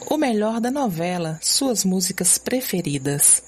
o melhor da novela, suas músicas preferidas.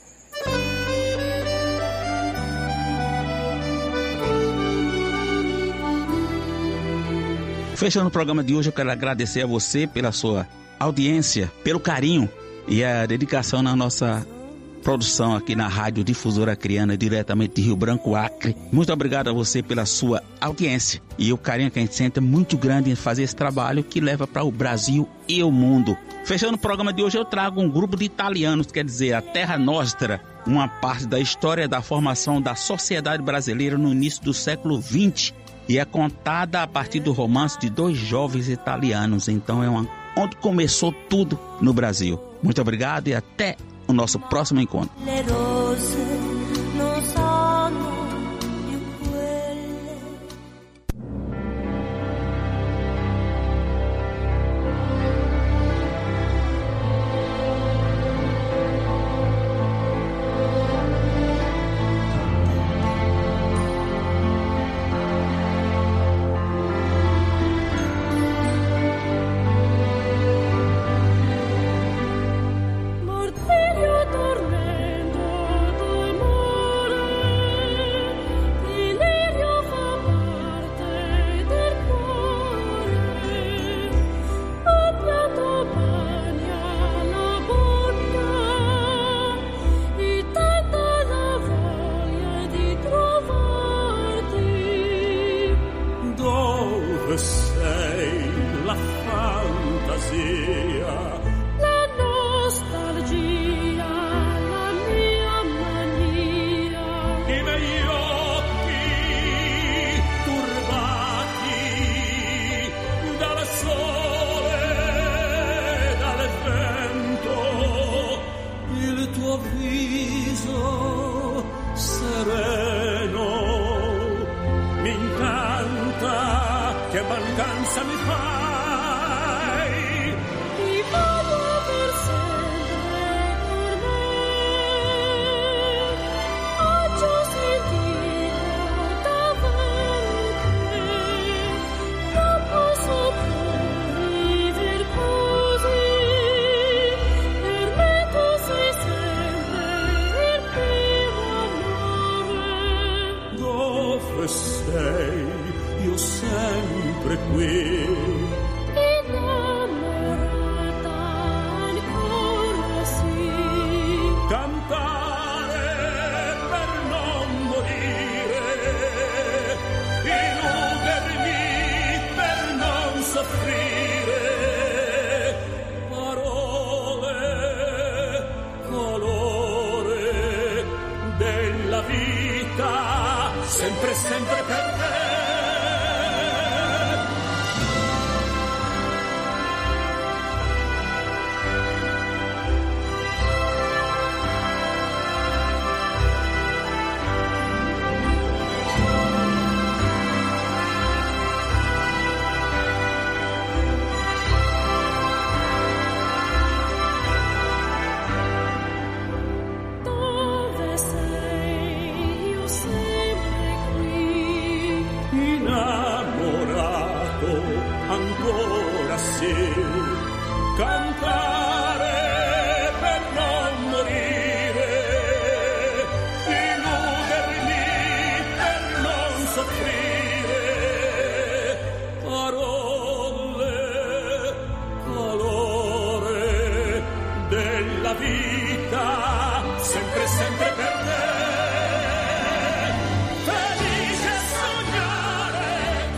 Fechando o programa de hoje, eu quero agradecer a você pela sua audiência, pelo carinho e a dedicação na nossa produção aqui na Rádio Difusora Acreana, diretamente de Rio Branco, Acre. Muito obrigado a você pela sua audiência e o carinho que a gente sente é muito grande em fazer esse trabalho que leva para o Brasil e o mundo. Fechando o programa de hoje, eu trago um grupo de italianos, quer dizer, a Terra Nostra, uma parte da história da formação da sociedade brasileira no início do século XX. E é contada a partir do romance de dois jovens italianos. Então onde começou tudo no Brasil. Muito obrigado e até o nosso próximo encontro.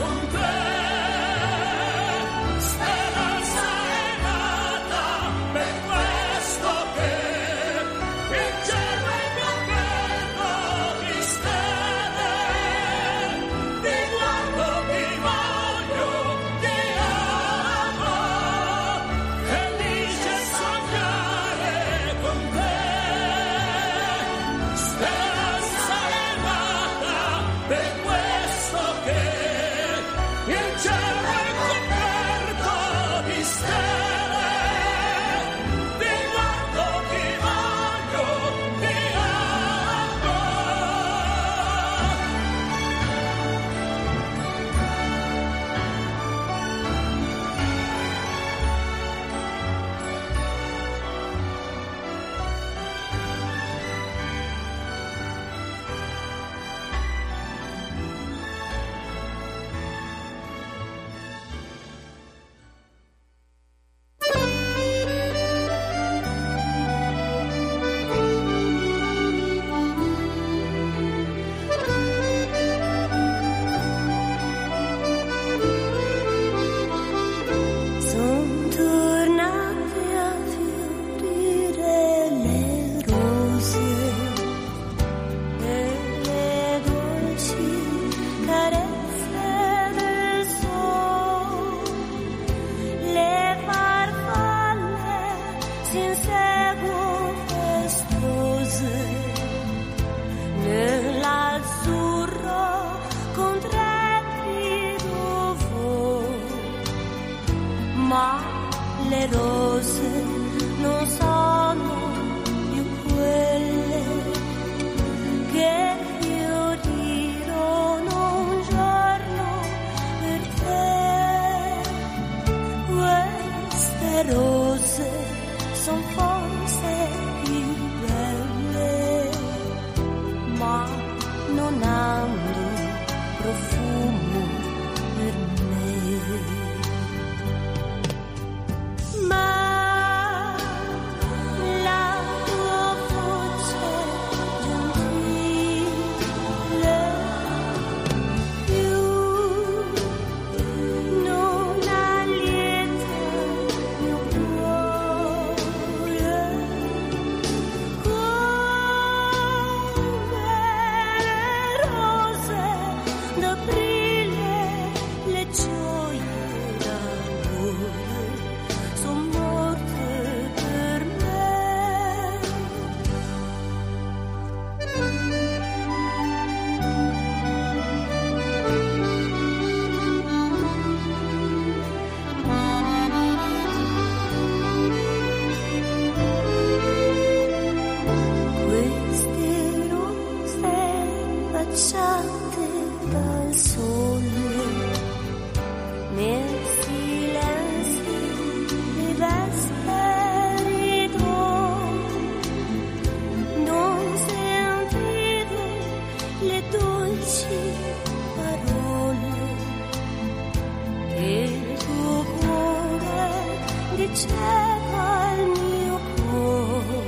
Speranza è nata per ma le rose non sono più quelle che fiorirono un giorno per te. Queste rose son forse più belle, ma non hanno profumo per me. Ma la tua voce gentile più non allieta il mio cuore, come le rose d'aprile, le gioie d'amore son morte per me. Queste rose baciate dal sole nei silenzi dei vesperi non sentivo le dolci parole che il tuo cuore diceva al mio cuore.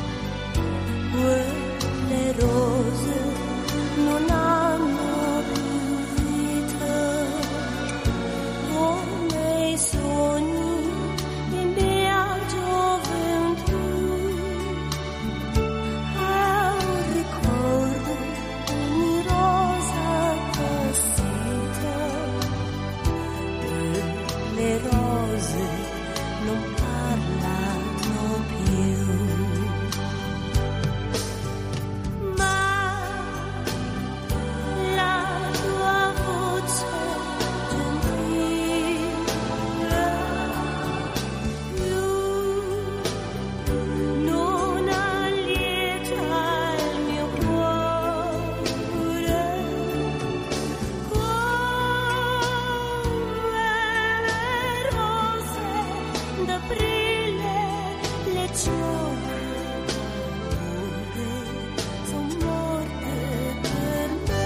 Quelle rose non hanno più vita, come i sogni di mia gioventù. È un ricordo ogni rosa appassita. Le rose non parlano più. Ma la tua voce gentile più non allieta il mio cuore, come le rose d'aprile, le gioie son morte per me.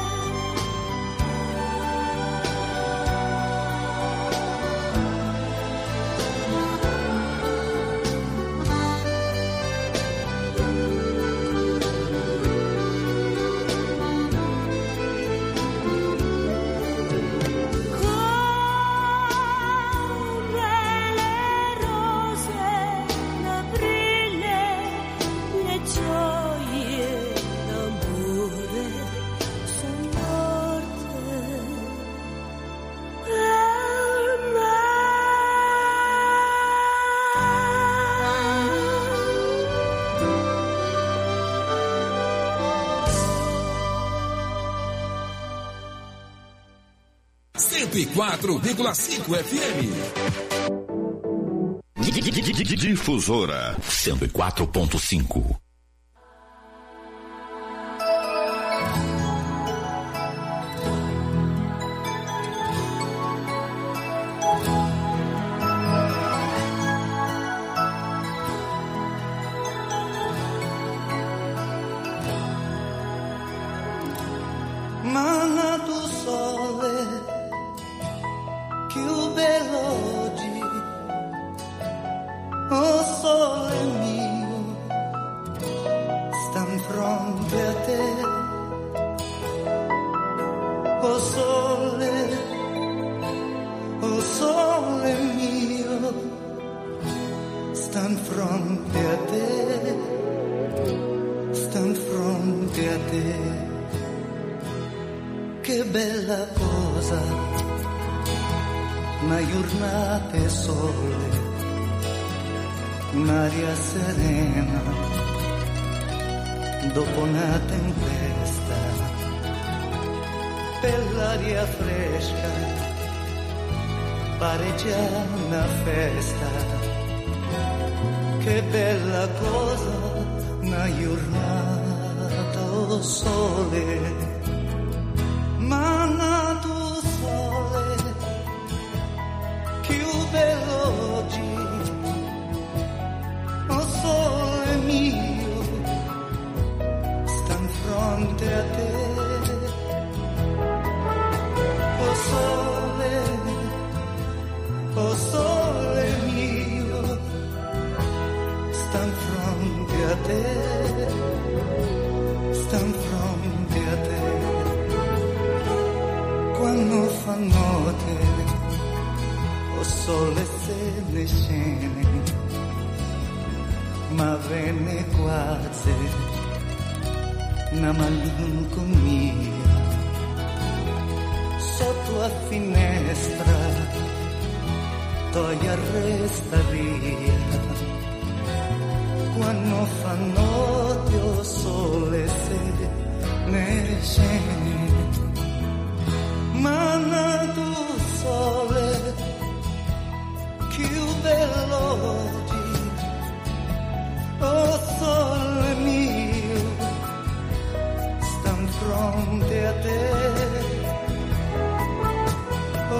Come le rose d'aprile, le gioie d'amore son morte per me. 104,5 FM. Difusora 104.5. Manna tu sole, più bello oggi, oh sole mio, sta in fronte a te, oh sole mio, sta in fronte a te, sta in fronte a te. Che bella cosa, una giornata e sole, un'aria serena, dopo una tempesta, per l'aria fresca, pare già una festa, che bella cosa, una giornata al sole, ma nato sole, più bello oggi, o sole mio, sta in fronte a te, o sole mio, sta in fronte a te, sta in fronte a te. Quando fa notte, o sole se ne scende, ma venne quasi una malinconia sotto a finestra. Toglia resta via, quando fa notte o sole se ne scende, ma nato sole, più bello oggi, o sole mio, sta in fronte a te, o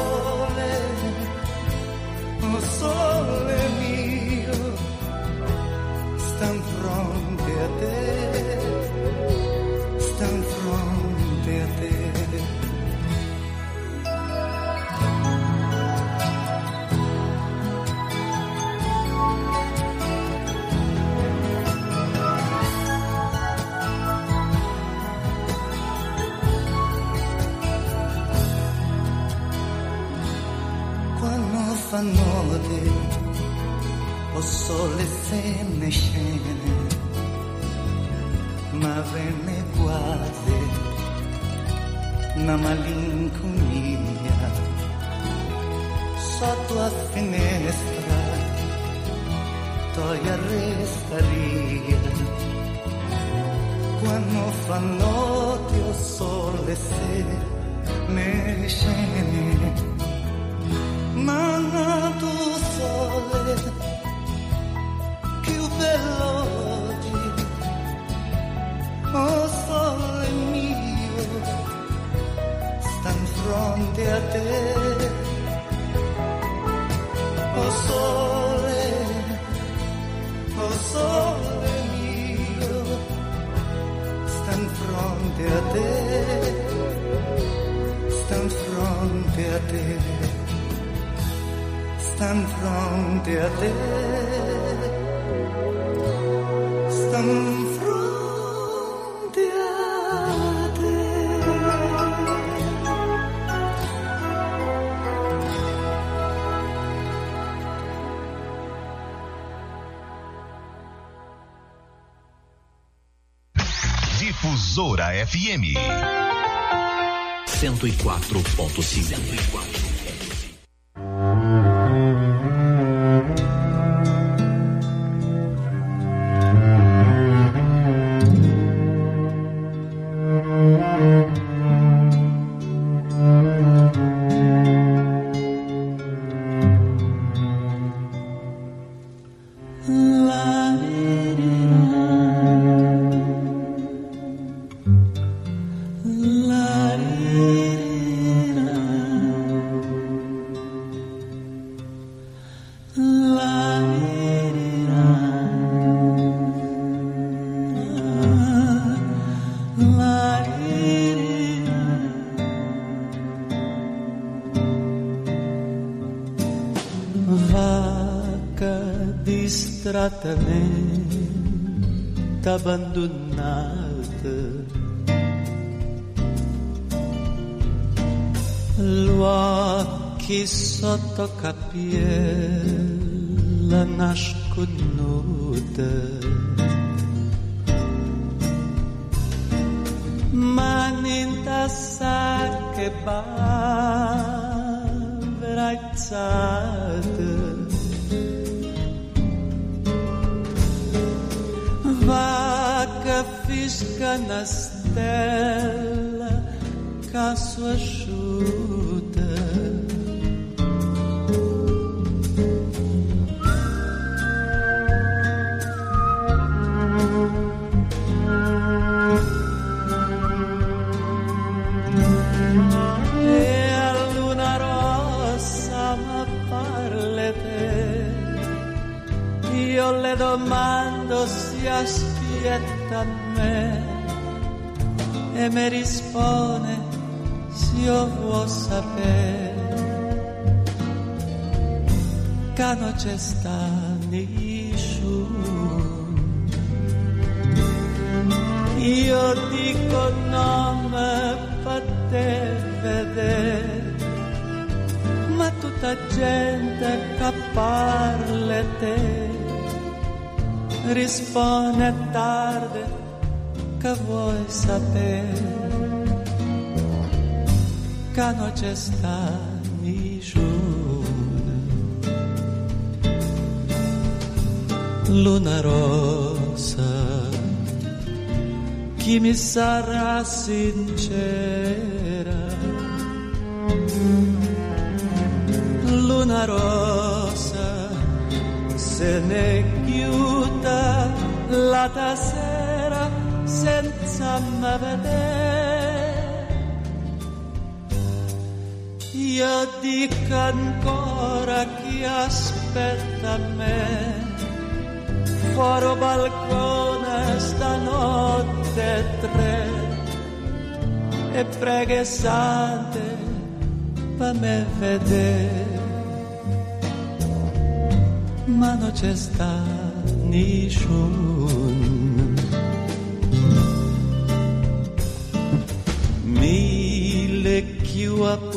sole mio, sta in fronte a te, sta in fronte a te. Quando fa notte, o sole se ne scende, ma venne quasi una malinconia sotto la finestra, toglia resta via, quando fa notte o sole se ne scende, ma nato sole, più bello oggi, o sole mio, sta in fronte a te, o sole mio, sta in fronte a te, sta in fronte a te. Sta in fronte a te, sta in fronte a te. Difusora FM 104.5. Distrattamente abbandonata, l'occhi sotto capiella nasconuta, mani in tasacche baverazzate, vaca fisca na stella caso asciutta, io le domando si aspetta a me e mi risponde se io vuoi sapere che non c'è sta nessuno. Io dico nome per te vedere, ma tutta gente che parla a te risponde tardi che vuoi sapere che non c'è sta nessuno. Luna rossa, chi mi sarà sincera? Luna rossa, se ne chiuda la sera senza me vedere. Io dico ancora chi aspetta me fuori balcone stanotte 3 e prega sante per me vedere, ma non c'è sta nessuno. Mille più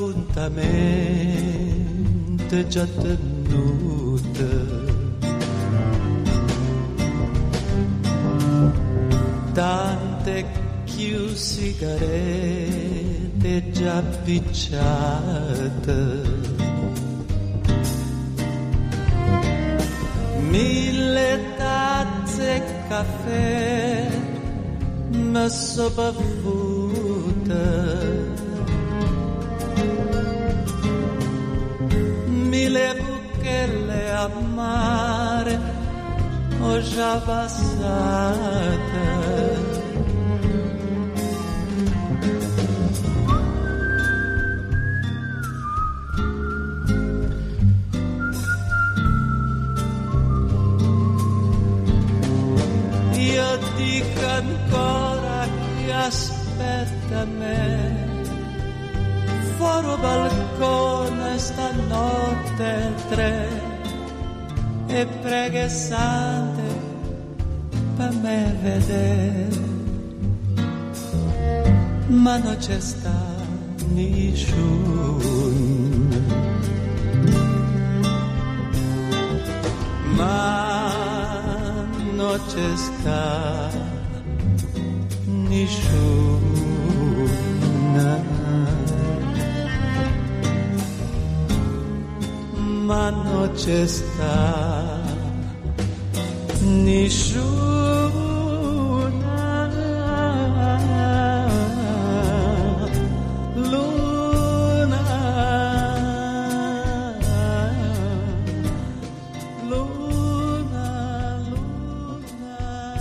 appuntamenti già tenuti, tante più sigarette già picciate, mille tazze caffè messo bevute, mille buchelle a mare ho già passate. Io dico ancora chi aspetta me fuori balcone stanotte 3 e prega sante per me vedere, ma non c'è sta nessuno, ma non c'è sta nessuno, ma non c'è sta nessuna. Luna, luna, luna,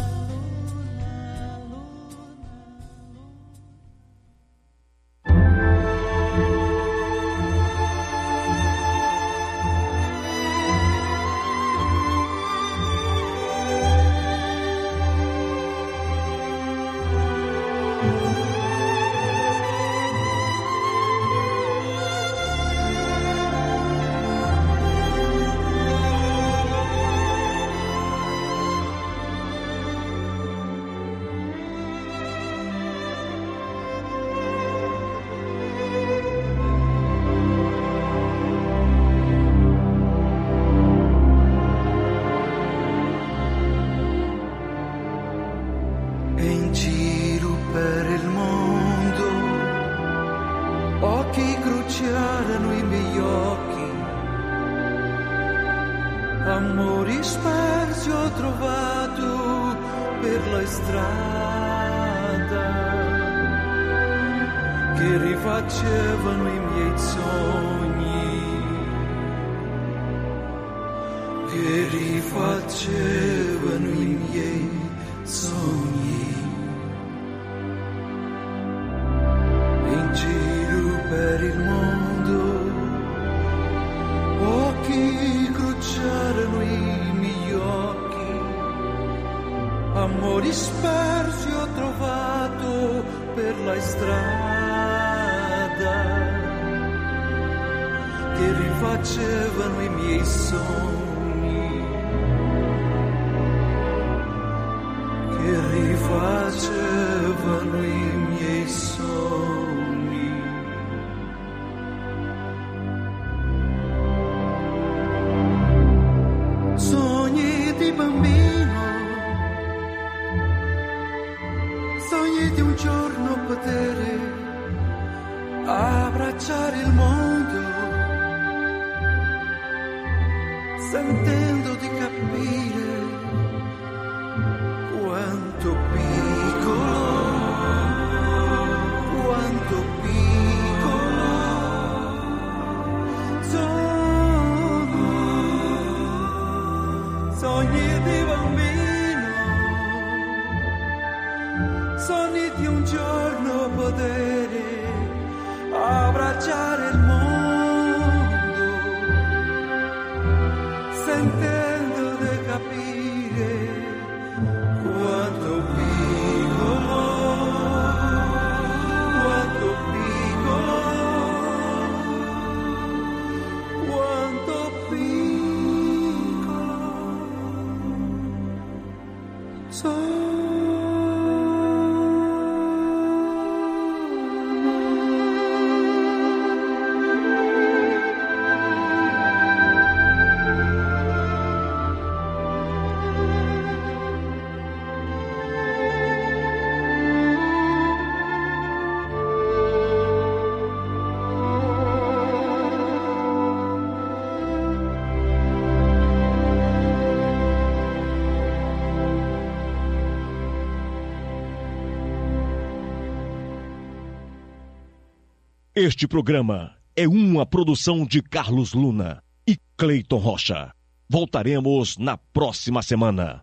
E in giro per il mondo occhi cruciarono i miei occhi, amori spersi ho trovato per la strada che rifacevano i miei sogni, che rifacevano i miei sogni. In giro per il mondo occhi cruciarono i miei occhi, amori spersi ho trovato per la strada che rifacevano i miei sogni, che rifacevano i miei sogni. Sogni di bambino, sogni di un giorno poter abbracciare il mondo, sentendo di capire quanto piccolo, quanto piccolo sono. Sogni di bambino, sogni di un giorno poter abbracciare il mondo, sentendo di capire quanto piccolo, quanto piccolo, quanto piccolo sono. Este programa é uma produção de Carlos Luna e Cleiton Rocha. Voltaremos na próxima semana.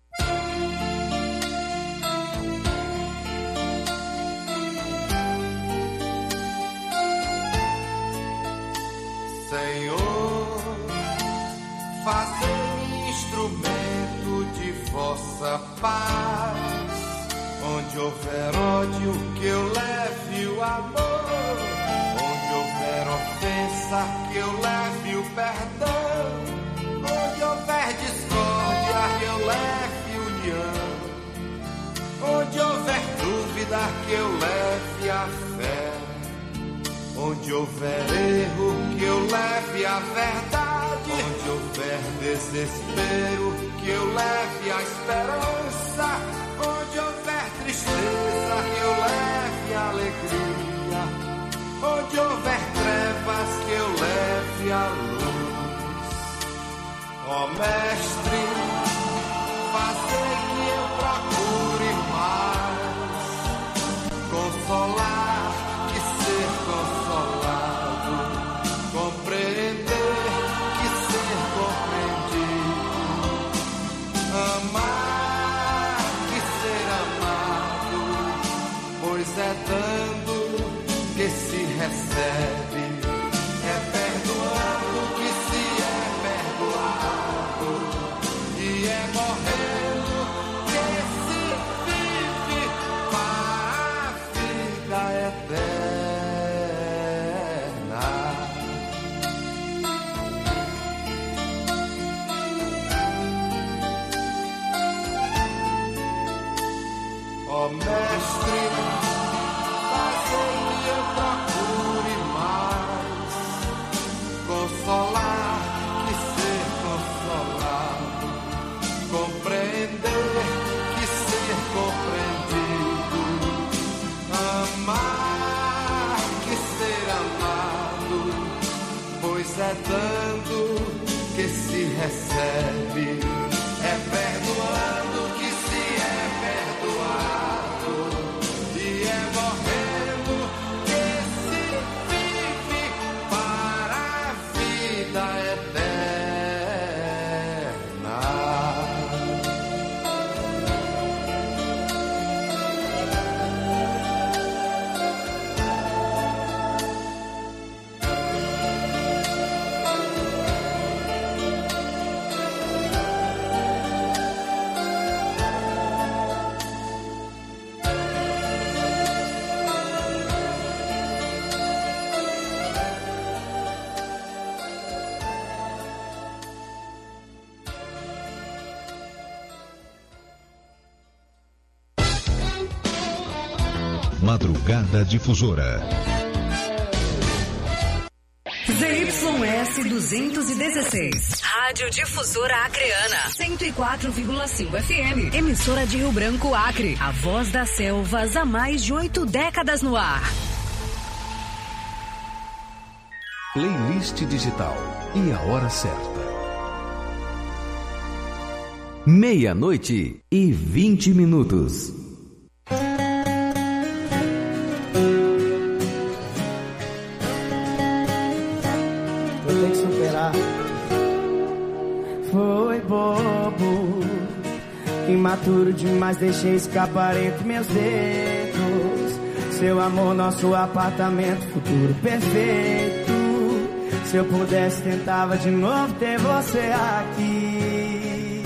Senhor, fazei-me instrumento de vossa paz. Onde houver ódio, que eu leve o amor. Ofensa, que eu leve o perdão. Onde houver discórdia, que eu leve união. Onde houver dúvida, que eu leve a fé. Onde houver erro, que eu leve a verdade. Onde houver desespero, que eu leve a esperança. Onde houver tristeza, que eu leve a alegria. Onde houver trevas, que eu leve a luz. Ó Mestre, fazei que eu procure mais consolar que ser consolado, compreender que ser compreendido, amar que ser amado, pois é dando que se recebe, é perdoando que se é perdoado, e é morrendo que se vive para a vida eterna. Ó Mestre, eu procure mais consolar que ser consolado, compreender que ser compreendido, amar que ser amado, pois é dando que se recebe, é perdoando que se é perdoado, e é morrendo Madrugada Difusora. ZYS 216. Rádio Difusora Acreana. 104,5 FM. Emissora de Rio Branco, Acre. A voz das selvas há mais de 8 décadas no ar. Playlist digital. E a hora certa. 12:20. Foi bobo, imaturo demais, deixei escapar entre meus dedos. Seu amor, nosso apartamento, futuro perfeito. Se eu pudesse, tentava de novo ter você aqui.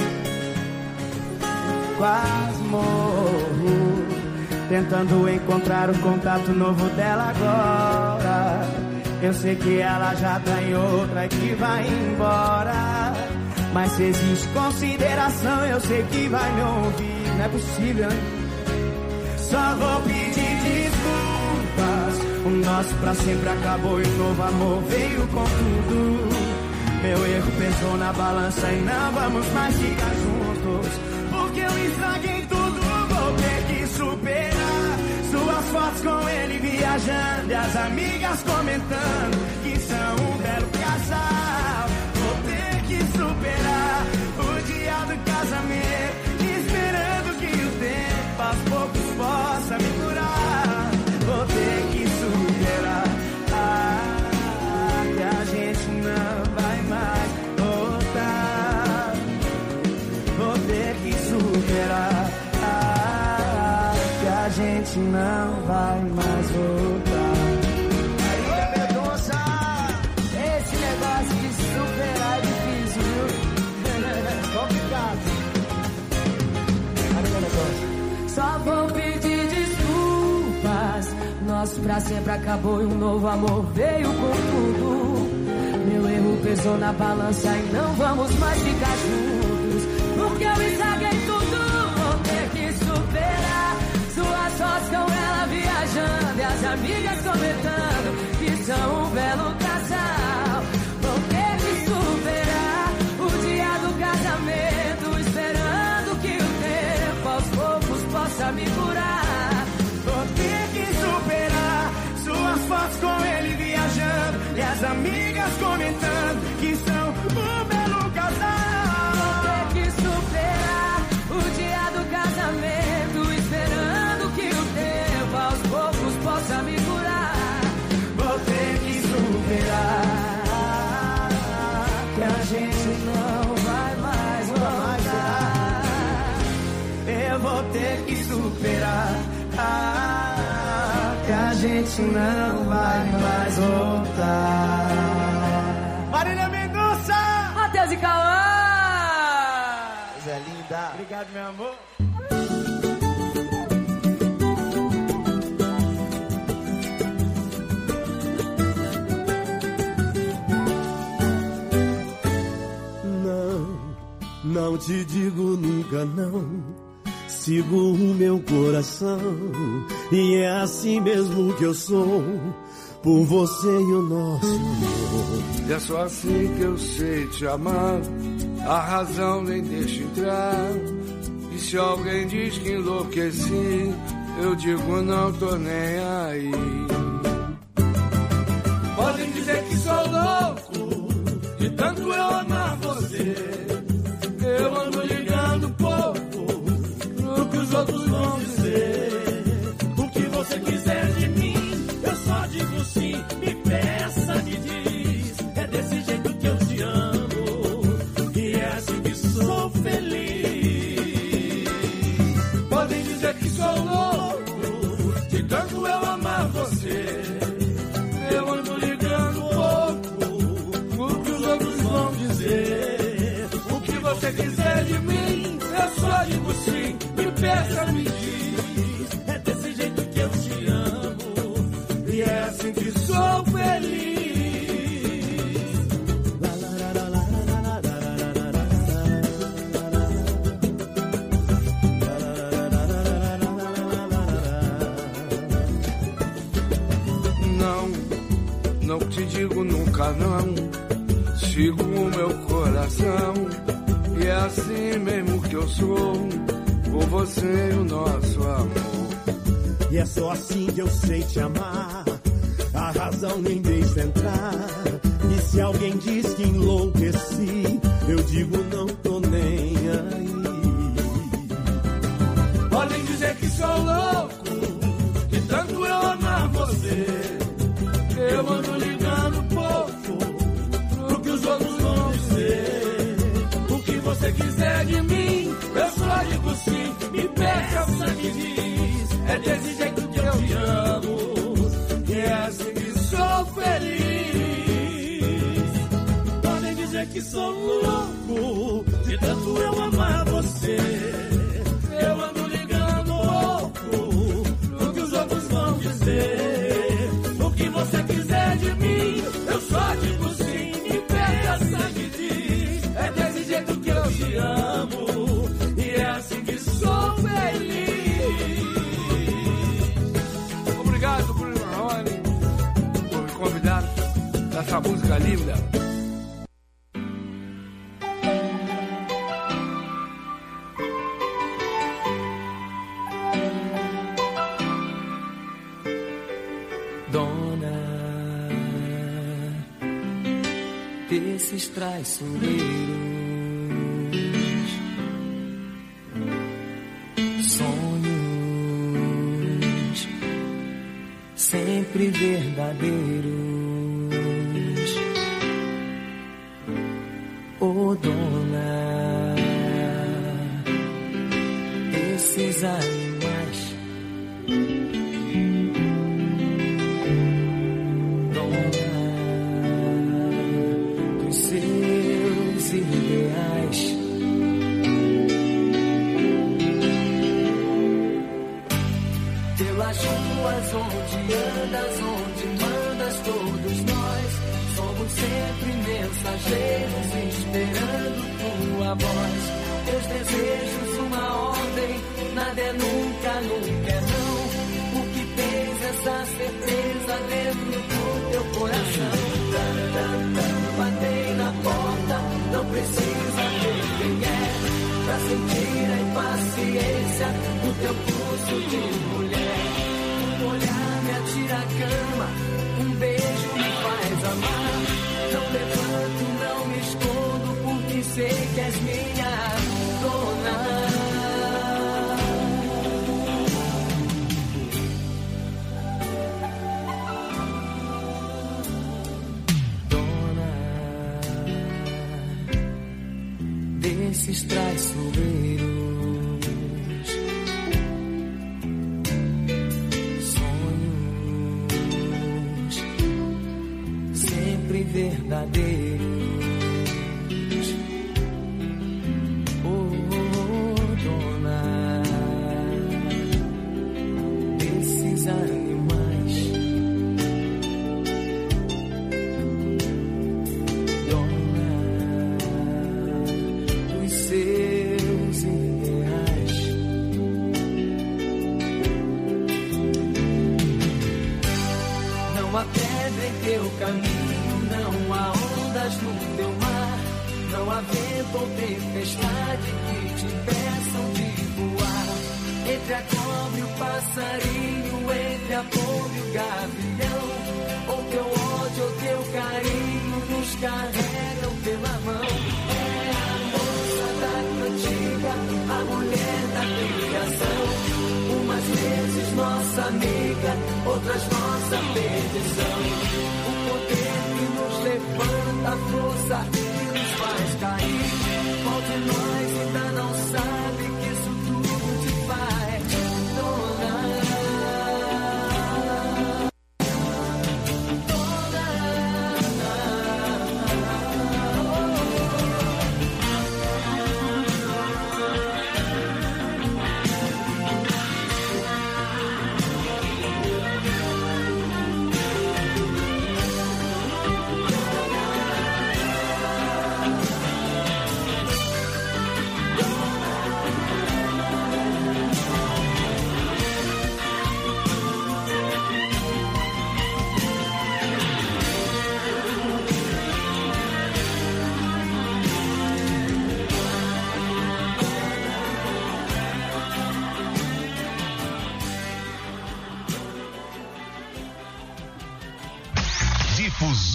Quase morro, tentando encontrar o contato novo dela agora. Eu sei que ela já tá em outra e que vai embora. Mas se existe consideração, eu sei que vai me ouvir. Não é possível, hein? Só vou pedir desculpas. O nosso pra sempre acabou e o novo amor veio com tudo. Meu erro pesou na balança e não vamos mais ficar juntos. Porque eu estraguei tudo, vou ter que superar. Suas fotos com ele viajando e as amigas comentando que são um belo casal. Vou ter que superar o dia do casamento, esperando que o tempo aos poucos possa me curar. Vou ter que superar, que a gente não vai mais voltar. Vou ter que superar, que a gente não vai mais voltar. Marília Mendonça, esse negócio de superar é difícil, viu? Complicado. Marília Mendonça. Só vou pedir desculpas. Nosso pra sempre acabou e um novo amor veio com tudo. Meu erro pesou na balança e não vamos mais ficar juntos. Porque eu estraguei tudo, vou ter que superar. Suas fotos com ela viajando e as amigas comentando que são um belo casal. Vou ter que superar o dia do casamento, esperando que o tempo aos poucos possa me curar. Vou ter que superar suas fotos com ele viajando e as amigas comentando que são um belo casal. Vou ter que superar o dia do casamento, esperando que o tempo aos poucos possa me curar. Vou ter que superar, que a gente não vai mais voltar. Eu vou ter que superar, que a gente não vai mais voltar. Marília Mendonça! Matheus e Cauã! Coisa linda! Obrigado, meu amor! Não te digo nunca não. Sigo o meu coração e é assim mesmo que eu sou, por você e o nosso amor. E é só assim que eu sei te amar, a razão nem deixa entrar. E se alguém diz que enlouqueci, eu digo não tô nem aí. Podem dizer que sou louco, de tanto eu amar você. Eu ando ligando pouco o que os outros vão dizer. O que você quiser de mim, eu só digo sim. Me peça, me diz, é desse jeito que eu te amo, e é assim que sou feliz. Podem dizer que sou louco, de tanto eu amar você. Eu ando ligando pouco o que os outros vão dizer. O que você quiser de mim, eu só digo sim. Me peça, me diz, é desse jeito que eu te amo, e é assim que sou feliz. fala não, sigo o meu coração. E é assim mesmo que eu sou, por você e o nosso amor. E é só assim que eu sei te amar, a razão nem deixa entrar. E se alguém diz que enlouqueci, eu digo não tô nem aí. Podem dizer que sou louco, de tanto eu amar você. Eu ando ligando pouco pro que os outros vão dizer. O que você quiser de mim, eu só digo sim. Me peça o sangue diz, é desse jeito que eu te amo, e é assim que sou feliz. Podem dizer que sou louco, de tanto eu amar você. Eu ando ligando pouco pro que os outros vão dizer. O que você quiser de mim, eu só digo sim. Me peça que diz, é desse jeito que eu te amo, e é assim que sou feliz. Obrigado, Bruno Marrone, por me convidar nessa música linda. Desses traiçoeiros, sonhos sempre verdadeiros, oh dona, desses animais, seus ideais. Pelas ruas onde andas, onde mandas, todos nós somos sempre mensageiros, esperando tua voz. Teus desejos, uma ordem, nada é nunca, nunca é não. O que tens essa certeza dentro do teu coração. Batei na porta, não precisa ver quem é, pra sentir a impaciência do teu pulso de mulher. Um olhar me atira a cama, um beijo me faz amar. Não levanto, não me escondo, porque sei que és minha dona. Desses traiçoeiros, sonhos sempre verdadeiros, oh dona, desses animais, seus ideais. Não há pedra em teu caminho, não há ondas no teu mar, não há vento ou tempestade que te impeçam de voar. Entre a cobra e o passarinho, entre a pomba e o gavião, ou teu ódio ou teu carinho nos carregam pela mão. Antiga, a mulher da criação, umas vezes nossa amiga, outras nossa perdição. O poder que nos levanta, a força que nos faz cair. Qual de nós ainda não sabe que isso tudo te faz dona?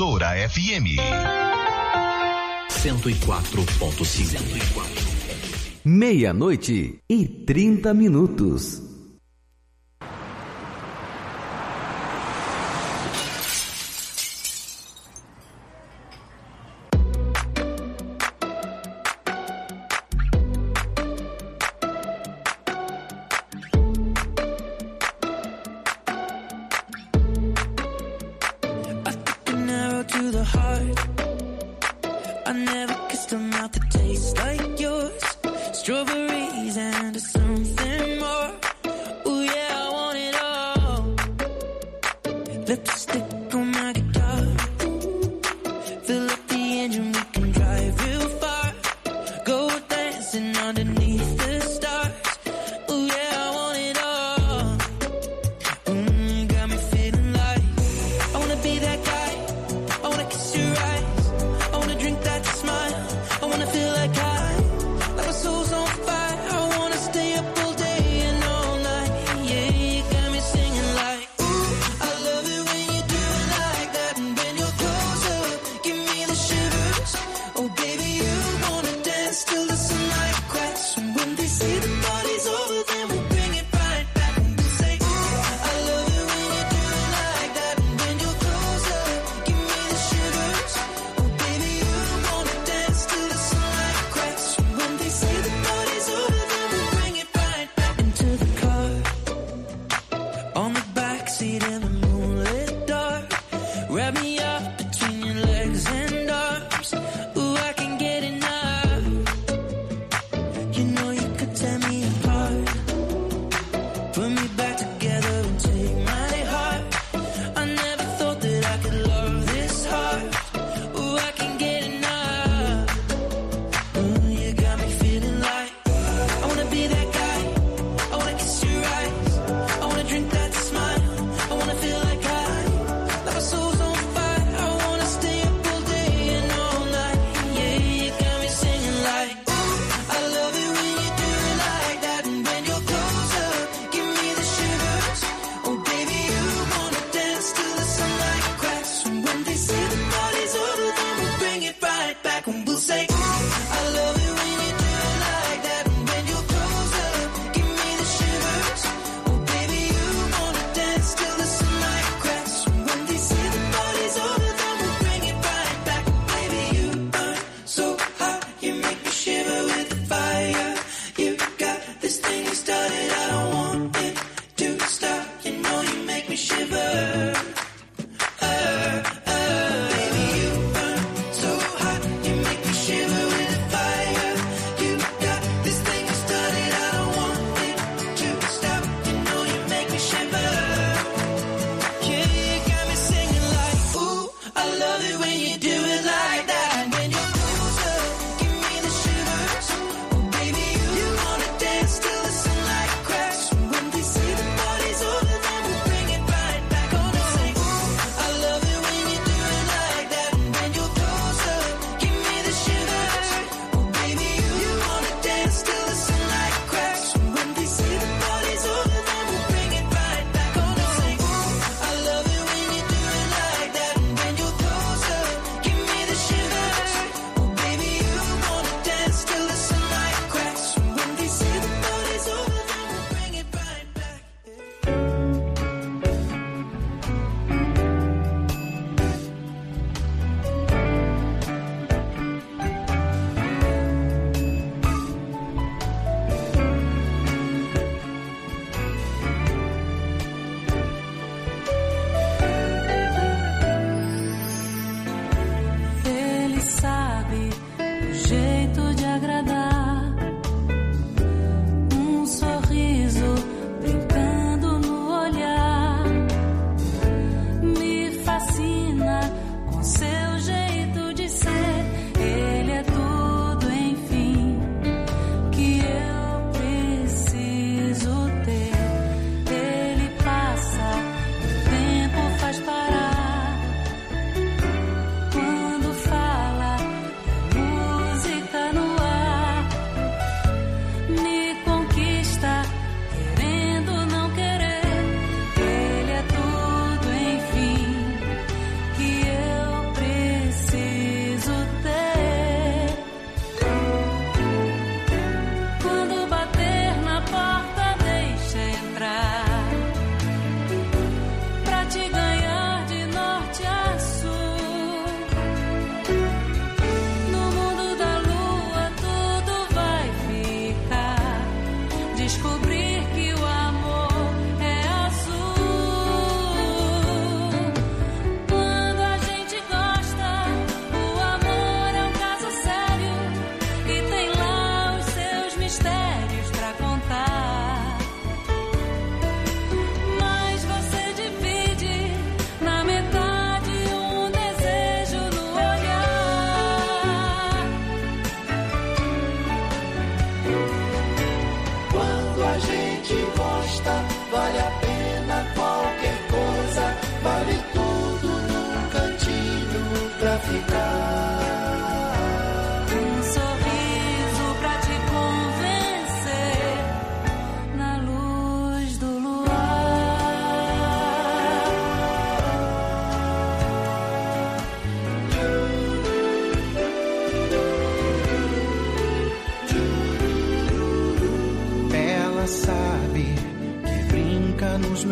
Difusora FM 104.5. 00:30.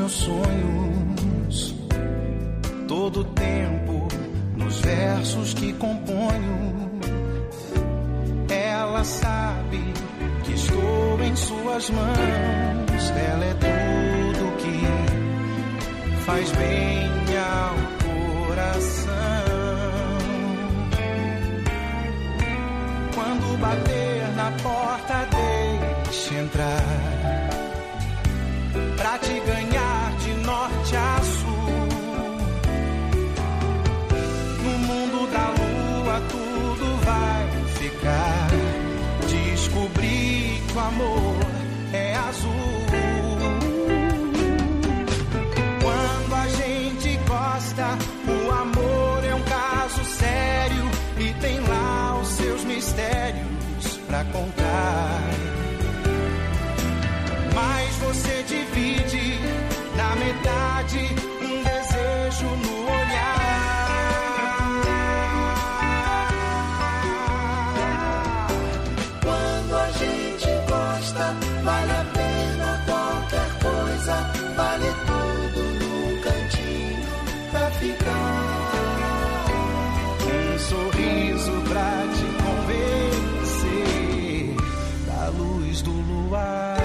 meus sonhos, todo o tempo nos versos que componho. Ela sabe que estou em suas mãos. Ela é tudo que faz bem ao coração. Quando bater na porta, deixe entrar, pra te ganhar de norte a sul. No mundo da lua tudo vai ficar. Descobri que o amor é azul. Quando a gente gosta, o amor é um caso sério e tem lá os seus mistérios pra contar. Mas você divide na metade um desejo no olhar. Quando a gente gosta, vale a pena qualquer coisa, vale tudo num cantinho pra ficar. Um sorriso pra te convencer da luz do luar.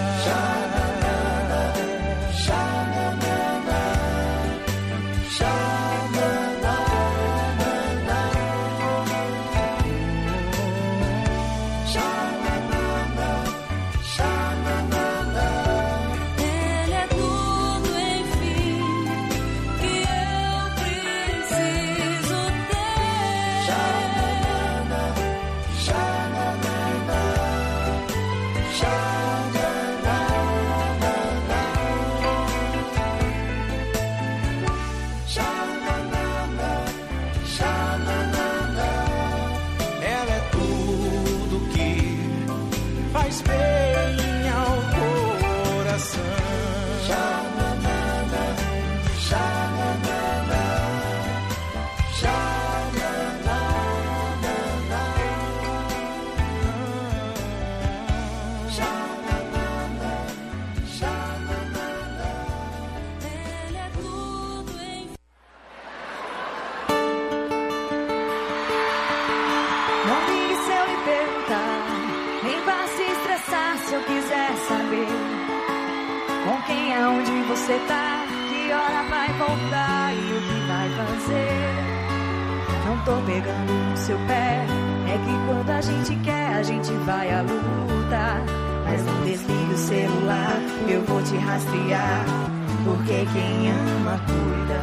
Você tá, que hora vai voltar e o que vai fazer? Não tô pegando no seu pé, é que quando a gente quer, a gente vai à luta. Mas não desligue o celular, eu vou te rastrear, porque quem ama cuida.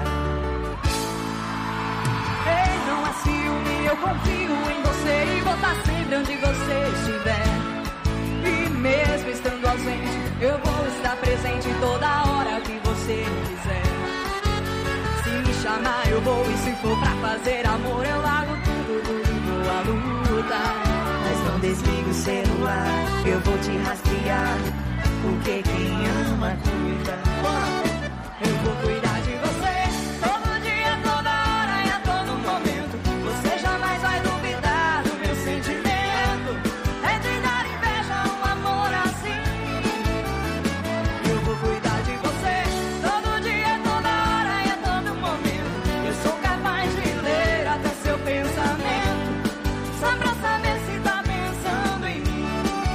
Ei, não há ciúme, eu confio em você e vou estar sempre onde você estiver. E mesmo estando ausente, eu vou estar presente toda hora que você quiser. Se me chamar eu vou, e se for pra fazer amor eu largo tudo e vou à luta. Mas não desligue o celular, eu vou te rastrear, porque quem ama cuida. Eu vou cuidar de você todo dia, toda hora e a todo momento. Você jamais vai duvidar do meu sentimento. É de dar inveja um amor assim. Eu vou cuidar de você todo dia, toda hora e a todo momento. Eu sou capaz de ler até seu pensamento, só pra saber se tá pensando em mim.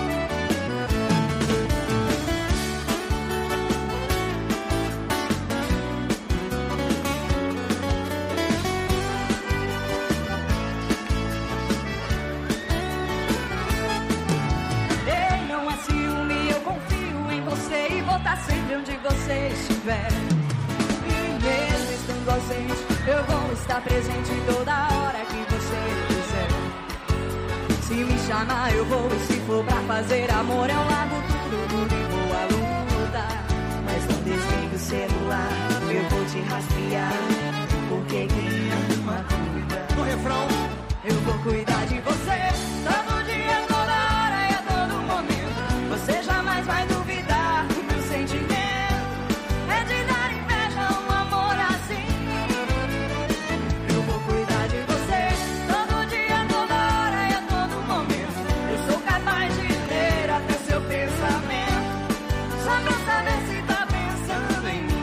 Ei, não há ciúme, eu confio em você e vou estar sempre onde você estiver. E mesmo estando ausente, eu vou estar presente toda hora que você quiser. Se me chamar eu vou, e se for pra fazer amor eu largo tudo e vou à luta. Mas não desligue o celular, eu vou te rastrear, porque quem ama cuida. No refrão, eu vou cuidar de você todo dia, toda hora e a todo momento. Você jamais vai duvidar do meu sentimento. É de dar inveja um amor assim. Eu vou cuidar de você todo dia, toda hora e a todo momento. Eu sou capaz de ler até seu pensamento, só pra saber se tá pensando em mim.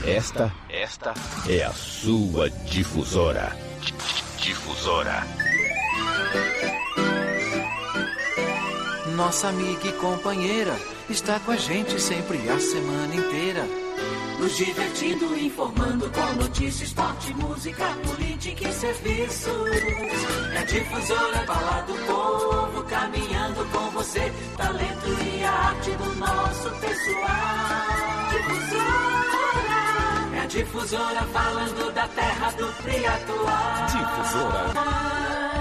Esta é a sua difusora. Difusora. Nossa amiga e companheira está com a gente sempre a semana inteira. Nos divertindo, informando com notícias, esporte, música, política e serviços. É Difusora, fala do povo, caminhando com você. Talento e a arte do nosso pessoal. Difusora, é a Difusora, falando da terra do Triatuá. Difusora.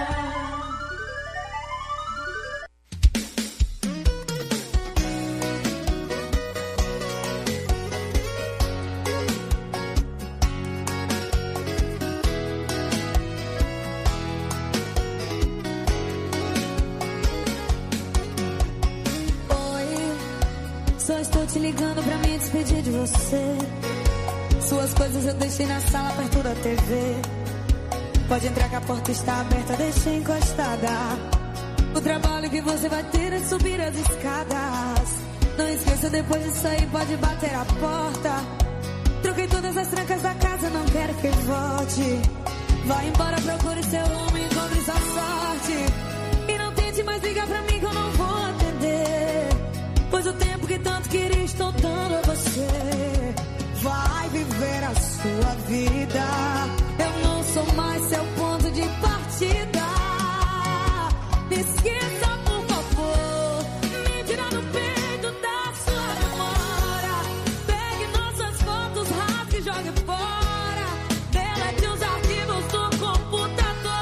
Só estou te ligando pra me despedir de você. Suas coisas eu deixei na sala perto da TV. Pode entrar que a porta está aberta, deixei encostada. O trabalho que você vai ter é subir as escadas. Não esqueça, depois de sair pode bater a porta. Troquei todas as trancas da casa, não quero que volte. Vai embora, procure seu rumo, encontre sua sorte. E não tente mais ligar pra mim que eu não vou atender. Pois o tempo que tanto queria estou dando a você. Vai viver a sua vida. Eu não sou mais seu ponto de partida. Me esqueça, por favor. Me tira do peito da sua memória. Pegue nossas fotos, rasgue e jogue fora. Delete os arquivos do computador.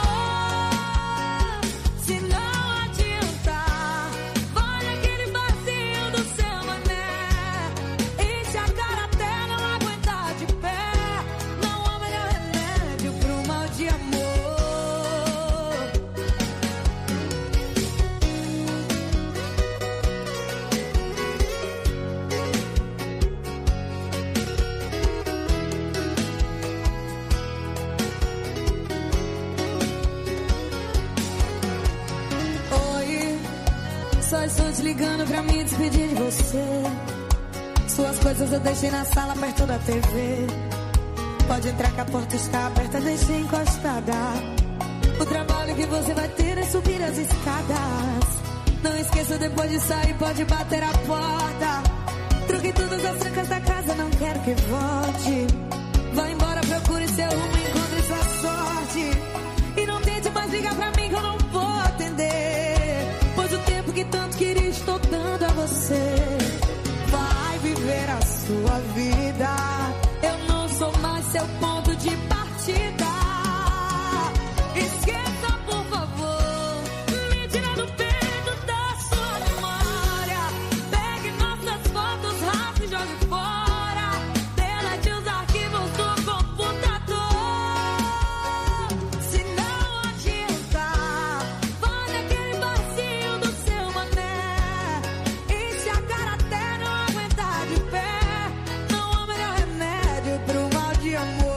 Se não adiantar, vale aquele vazio do seu mané. Enche a cara até não aguentar de pé. Não há melhor remédio pro mal de amor. Oi, só estou te ligando pra me despedir de você. Suas coisas eu deixei na sala perto da TV. Pode entrar que a porta está aberta, deixei encostada. O trabalho que você vai ter é subir as escadas. Não esqueça, depois de sair pode bater a porta. Troquei todas as trancas da casa, não quero que volte. Vai embora, procure seu rumo, encontre sua sorte. E não tente mais ligar pra mim que eu não vou atender. Pois o tempo que tanto queria estou dando a você. Vai viver a sua vida. Eu não sou mais seu ponto de partida. Esqueça, por favor. Me tira do peito da sua memória. Pegue nossas fotos, rasgue e jogue fora. Delete os arquivos do computador. Se não adiantar, vale aquele vazio do seu mané. Enche a cara até não aguentar de pé. Não há melhor remédio pro mal de amor.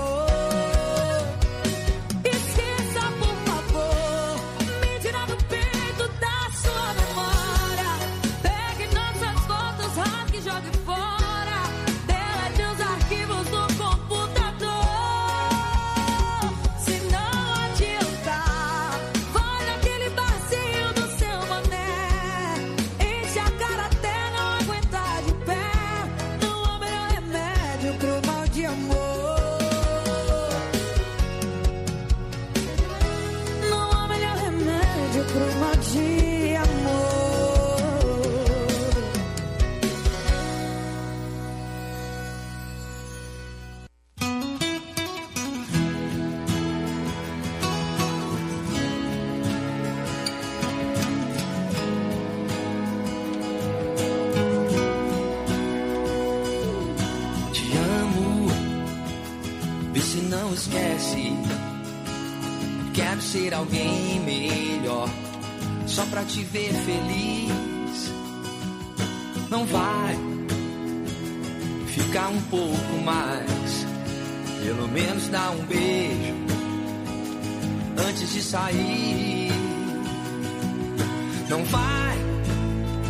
Esqueça, por favor. Me tira do peito da sua memória. Pegue nossas fotos, rasgue e jogue fora. Delete os arquivos do computador. Se não adiantar, vale aquele vazio do seu mané. Enche a cara até não aguentar de pé. Não há melhor remédio pro mal de amor. Não há melhor remédio pro mal de amor. Te amo, vê se não esquece. Quero ser alguém melhor, só pra te ver feliz. Não vai ficar um pouco mais, pelo menos dá um beijo antes de sair. Não vai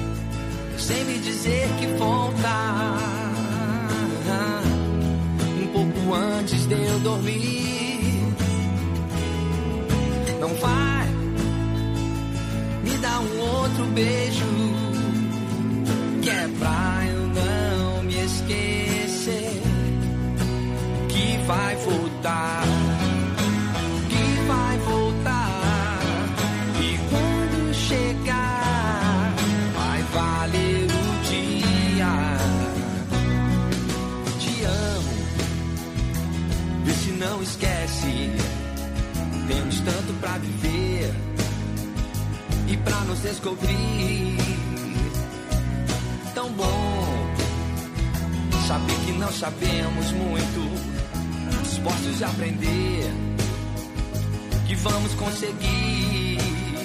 sem me dizer que volta. pouco antes de eu dormir. Não vai me dar um outro beijo, que é pra eu não me esquecer, que vai voltar, que vai voltar. E quando chegar, vai valer o dia. Te amo, vê se não esquece. Temos tanto pra viver e pra nos descobrir. Tão bom saber que não sabemos muito, dispostos a aprender, que vamos conseguir.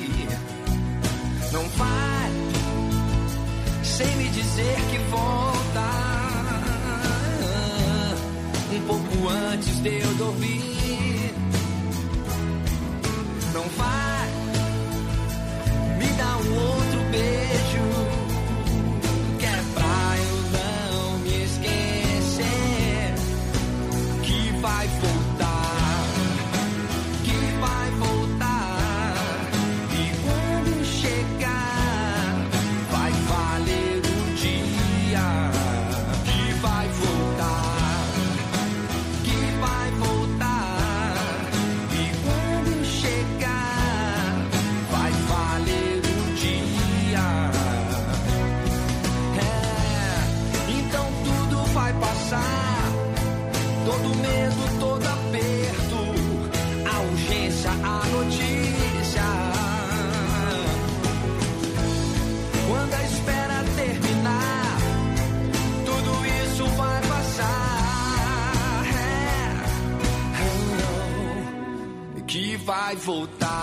Não vai sem me dizer que volta, um pouco antes de eu dormir. Não vai me dar um outro beijo, que é pra eu não me esquecer, que vai voltar, que vai voltar. E quando chegar, vai valer o dia, que vai voltar, que vai voltar. E quando chegar, vai valer o dia. Então tudo vai passar, todo medo, todo aperto, a urgência, a notícia. Quando a espera terminar, tudo isso vai passar, que vai voltar.